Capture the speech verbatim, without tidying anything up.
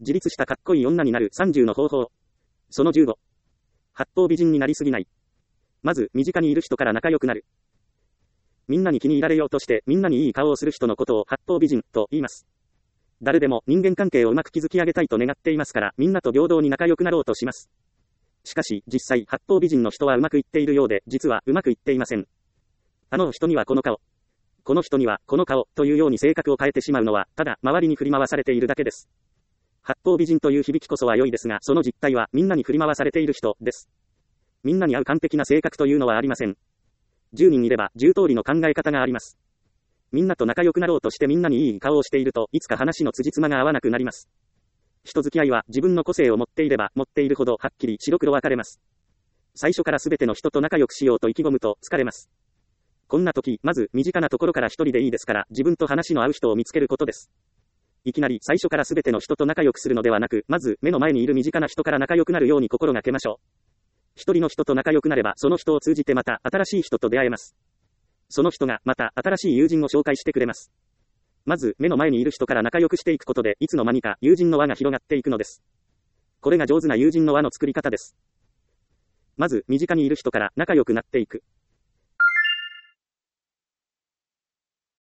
自立したかっこいい女になるさんじゅうの方法。そのじゅうご。八方美人になりすぎない。まず、身近にいる人から仲良くなる。みんなに気に入られようとして、みんなにいい顔をする人のことを八方美人と言います。誰でも人間関係をうまく築き上げたいと願っていますから、みんなと平等に仲良くなろうとします。しかし、実際、八方美人の人はうまくいっているようで、実はうまくいっていません。あの人にはこの顔。この人にはこの顔というように性格を変えてしまうのは、ただ周りに振り回されているだけです。八方美人という響きこそは良いですが、その実態はみんなに振り回されている人です。みんなに合う完璧な性格というのはありません。じゅうにんいればじゅう通りの考え方があります。みんなと仲良くなろうとしてみんなにいい顔をしていると、いつか話の辻褄が合わなくなります。人付き合いは自分の個性を持っていれば持っているほどはっきり白黒分かれます。最初からすべての人と仲良くしようと意気込むと疲れます。こんな時、まず身近なところから一人でいいですから、自分と話の合う人を見つけることです。いきなり最初からすべての人と仲良くするのではなく、まず目の前にいる身近な人から仲良くなるように心がけましょう。一人の人と仲良くなれば、その人を通じてまた新しい人と出会えます。その人がまた新しい友人を紹介してくれます。まず目の前にいる人から仲良くしていくことで、いつの間にか友人の輪が広がっていくのです。これが上手な友人の輪の作り方です。まず身近にいる人から仲良くなっていく。